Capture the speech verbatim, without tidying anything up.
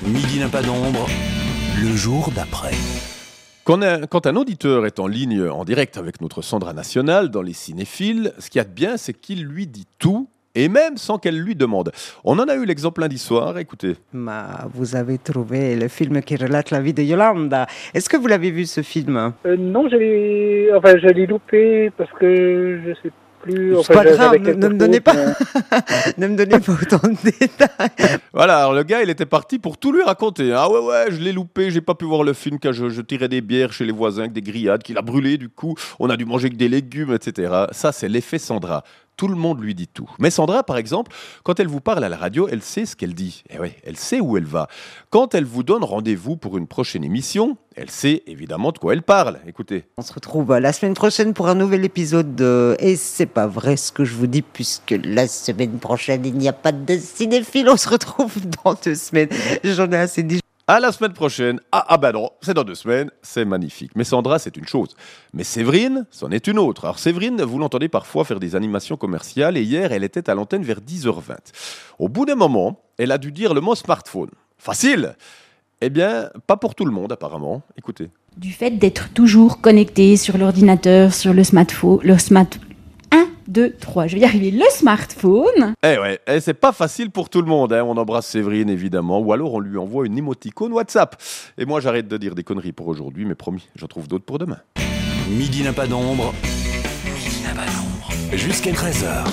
Midi n'a pas d'ombre, le jour d'après. Quand un, quand un auditeur est en ligne en direct avec notre Sandra Nationale dans les cinéphiles, ce qu'il y a de bien, c'est qu'il lui dit tout, et même sans qu'elle lui demande. On en a eu l'exemple lundi soir, écoutez. Ma, vous avez trouvé le film qui relate la vie de Yolanda. Est-ce que vous l'avez vu, ce film? euh, Non, je l'ai, enfin, je l'ai loupé parce que je sais plus. C'est Enfin, pas grave, j'avais ne, ne me quelque donnez chose, pas, mais- ne me donnez pas autant de détails. Voilà, alors le gars, il était parti pour tout lui raconter. Ah ouais, ouais, je l'ai loupé, j'ai pas pu voir le film car je, je tirais des bières chez les voisins avec des grillades qu'il a brûlées, du coup, on a dû manger avec des légumes, et cetera. Ça, c'est l'effet Sandra. Tout le monde lui dit tout. Mais Sandra, par exemple, quand elle vous parle à la radio, elle sait ce qu'elle dit. Et ouais, elle sait où elle va. Quand elle vous donne rendez-vous pour une prochaine émission, elle sait évidemment de quoi elle parle. Écoutez. On se retrouve la semaine prochaine pour un nouvel épisode de... Et c'est pas vrai ce que je vous dis, puisque la semaine prochaine, il n'y a pas de cinéphile. On se retrouve dans deux semaines. J'en ai assez dit. À la semaine prochaine. Ah, ah ben non, c'est dans deux semaines, c'est magnifique. Mais Sandra, c'est une chose. Mais Séverine, c'en est une autre. Alors Séverine, vous l'entendez parfois faire des animations commerciales, et hier, elle était à l'antenne vers dix heures vingt. Au bout d'un moment, elle a dû dire le mot smartphone. Facile! Eh bien, pas pour tout le monde, apparemment. Écoutez. Du fait d'être toujours connecté sur l'ordinateur, sur le smartphone, le smart... un, deux, trois, je vais y arriver, le smartphone. Eh ouais, eh, c'est pas facile pour tout le monde. Hein. On embrasse Séverine, évidemment, ou alors on lui envoie une émoticône WhatsApp. Et moi, j'arrête de dire des conneries pour aujourd'hui, mais promis, j'en trouve d'autres pour demain. Midi n'a pas d'ombre, midi n'a pas d'ombre. Jusqu'à treize heures.